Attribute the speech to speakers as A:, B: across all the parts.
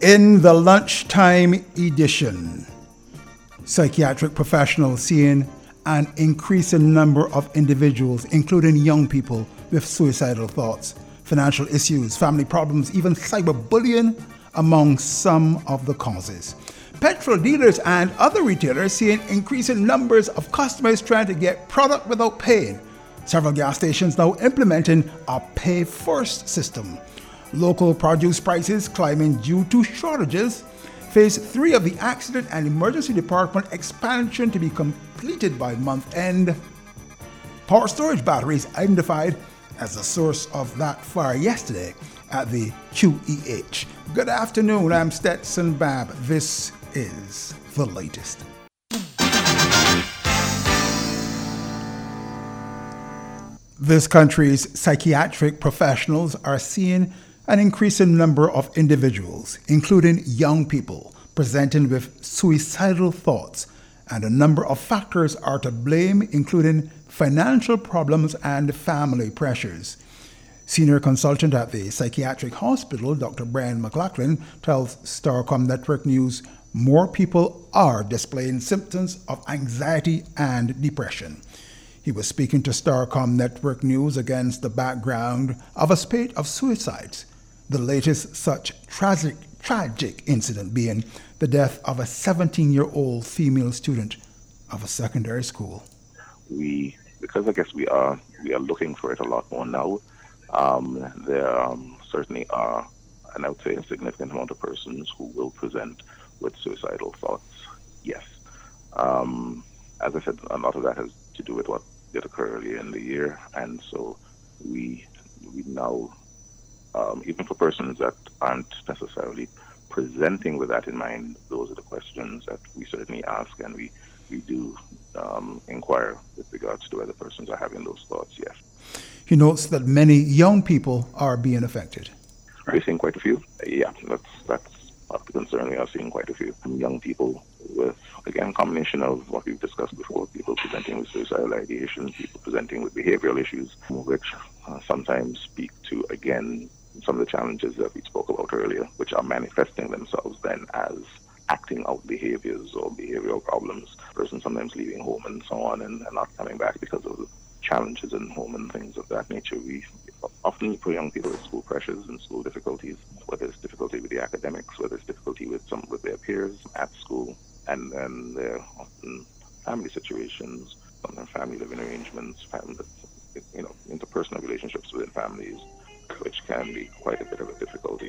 A: In the lunchtime edition, psychiatric professionals seeing an increasing number of individuals, including young people, with suicidal thoughts, financial issues, family problems, even cyberbullying among some of the causes. Petrol dealers and other retailers seeing increasing numbers of customers trying to get product without paying. Several gas stations now implementing a pay first system. Local produce prices climbing due to shortages. Phase 3 of the Accident and Emergency Department expansion to be completed by month end. Power storage batteries identified as the source of that fire yesterday at the QEH. Good afternoon, I'm Stetson Babb. This is the latest. This country's psychiatric professionals are seeing an increasing number of individuals, including young people, presenting with suicidal thoughts, and a number of factors are to blame, including financial problems and family pressures. Senior consultant at the psychiatric hospital, Dr. Brian McLaughlin, tells Starcom Network News more people are displaying symptoms of anxiety and depression. He was speaking to Starcom Network News against the background of a spate of suicides, the latest such tragic incident being the death of a 17-year-old female student of a secondary school.
B: Because I guess we are looking for it a lot more now. There certainly are, and I would say a significant amount of persons who will present with suicidal thoughts. Yes. As I said, a lot of that has to do with what did occur earlier in the year, and so we now, even for persons that aren't necessarily presenting with that in mind, those are the questions that we certainly ask, and we do inquire with regards to whether persons are having those thoughts, yes.
A: He notes that many young people are being affected.
B: Are you seeing quite a few? Yeah, that's part of the concern. We are seeing quite a few young people with, again, a combination of what we've discussed before, people presenting with suicidal ideation, people presenting with behavioral issues, which sometimes speak to, again, some of the challenges that we spoke about earlier, which are manifesting themselves then as acting out behaviors or behavioral problems. Person sometimes leaving home and so on and not coming back because of challenges in home and things of that nature. We often put young people with school pressures and school difficulties, whether it's difficulty with the academics, whether it's difficulty with their peers at school, and then there are often family situations, sometimes family living arrangements, interpersonal relationships within families, which can be quite a bit of a difficulty.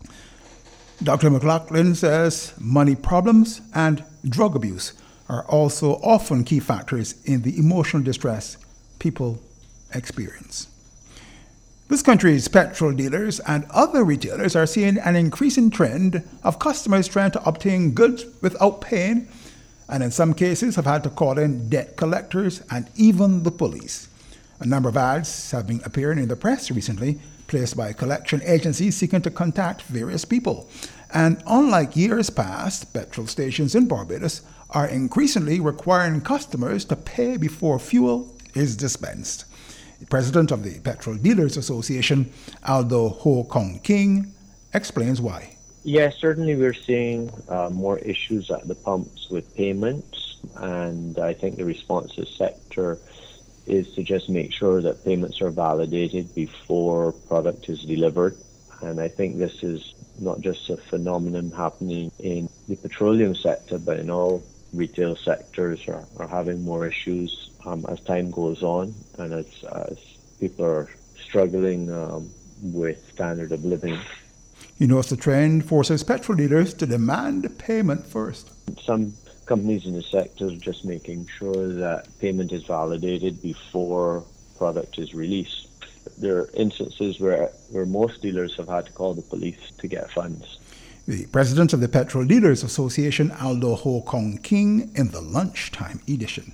A: Dr. McLaughlin says money problems and drug abuse are also often key factors in the emotional distress people experience. This country's petrol dealers and other retailers are seeing an increasing trend of customers trying to obtain goods without paying, and in some cases have had to call in debt collectors and even the police. A number of ads have been appearing in the press recently, placed by collection agencies seeking to contact various people. And unlike years past, petrol stations in Barbados are increasingly requiring customers to pay before fuel is dispensed. The president of the Petrol Dealers Association, Aldo Ho Kong King, explains why.
C: Yes, certainly we're seeing more issues at the pumps with payments, and I think the response to the sector is to just make sure that payments are validated before product is delivered. And I think this is not just a phenomenon happening in the petroleum sector, but in all retail sectors are having more issues as time goes on, and as people are struggling with standard of living.
A: He knows the trend forces petrol dealers to demand payment first.
C: Some companies in the sector are just making sure that payment is validated before product is released. There are instances where most dealers have had to call the police to get funds.
A: The president of the Petrol Dealers Association, Aldo Ho Kong King, in the lunchtime edition.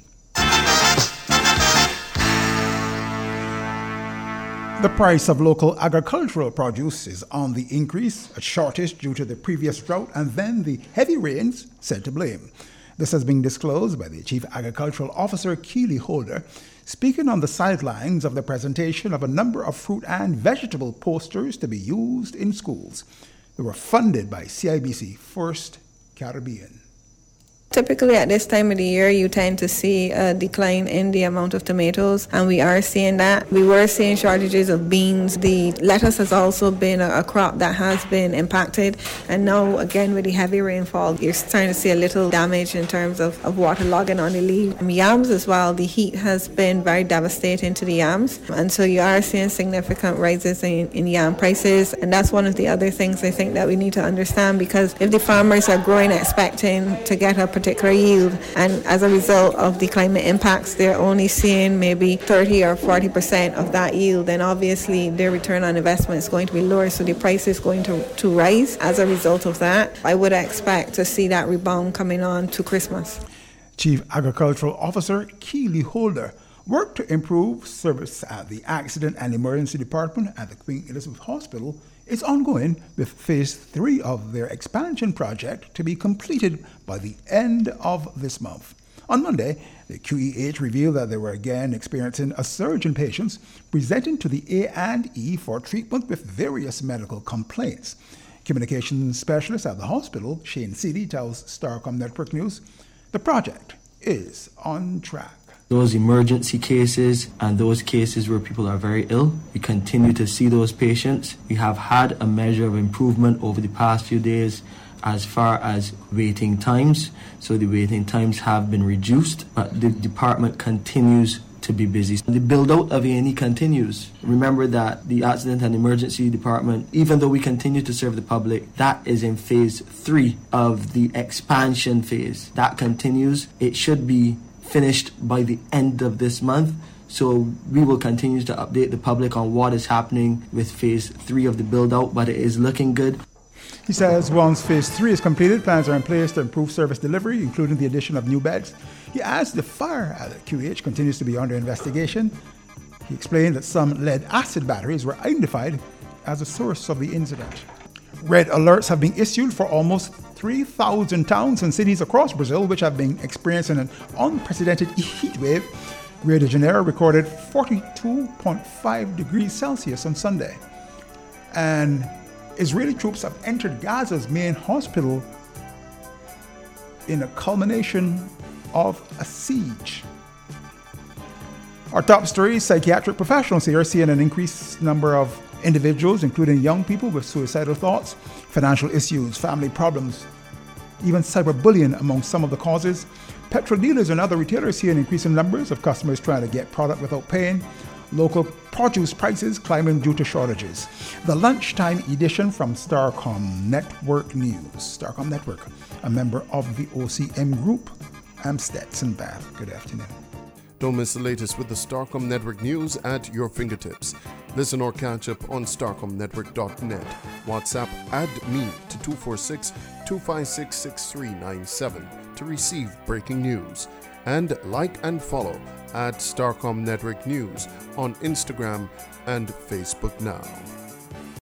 A: The price of local agricultural produce is on the increase, a shortage due to the previous drought and then the heavy rains said to blame. This has been disclosed by the Chief Agricultural Officer, Keely Holder, speaking on the sidelines of the presentation of a number of fruit and vegetable posters to be used in schools. They were funded by CIBC First Caribbean.
D: Typically at this time of the year, you tend to see a decline in the amount of tomatoes, and we are seeing that. We were seeing shortages of beans. The lettuce has also been a crop that has been impacted, and now again with the heavy rainfall, you're starting to see a little damage in terms of waterlogging on the leaf. Yams as well, the heat has been very devastating to the yams, and so you are seeing significant rises in yam prices, and that's one of the other things I think that we need to understand, because if the farmers are growing expecting to get a particular yield, and as a result of the climate impacts they're only seeing maybe 30 or 40% of that yield, then obviously their return on investment is going to be lower, so the price is going to rise as a result of that. I would expect to see that rebound coming on to Christmas.
A: Chief Agricultural Officer Keely Holder worked to improve service at the Accident and Emergency Department at the Queen Elizabeth Hospital is ongoing, with Phase 3 of their expansion project to be completed by the end of this month. On Monday, the QEH revealed that they were again experiencing a surge in patients presenting to the A&E for treatment with various medical complaints. Communications specialist at the hospital, Shane Seeley, tells Starcom Network News, the project is on track.
E: Those emergency cases and those cases where people are very ill, we continue to see those patients. We have had a measure of improvement over the past few days as far as waiting times. So the waiting times have been reduced, but the department continues to be busy. The build-out of A&E continues. Remember that the Accident and Emergency Department, even though we continue to serve the public, that is in Phase 3 of the expansion phase. That continues. It should be finished by the end of this month, so we will continue to update the public on what is happening with Phase 3 of the build-out, but it is looking good.
A: He says once Phase 3 is completed, plans are in place to improve service delivery, including the addition of new beds. He adds the fire at the QEH continues to be under investigation. He explained that some lead-acid batteries were identified as the source of the incident. Red alerts have been issued for almost 3,000 towns and cities across Brazil, which have been experiencing an unprecedented heat wave. Rio de Janeiro recorded 42.5 degrees Celsius on Sunday. And Israeli troops have entered Gaza's main hospital in a culmination of a siege. Our top story, psychiatric professionals here are seeing an increased number of individuals, including young people with suicidal thoughts, financial issues, family problems, even cyberbullying among some of the causes. Petrol dealers and other retailers see an increasing numbers of customers trying to get product without paying. Local produce prices climbing due to shortages. The lunchtime edition from Starcom Network News. Starcom Network, a member of the OCM Group. I'm Stetson Bath. Good afternoon.
F: Don't miss the latest with the Starcom Network News at your fingertips. Listen or catch up on StarcomNetwork.net. WhatsApp add me to 246-256-6397 to receive breaking news. And like and follow at Starcom Network News on Instagram and Facebook now.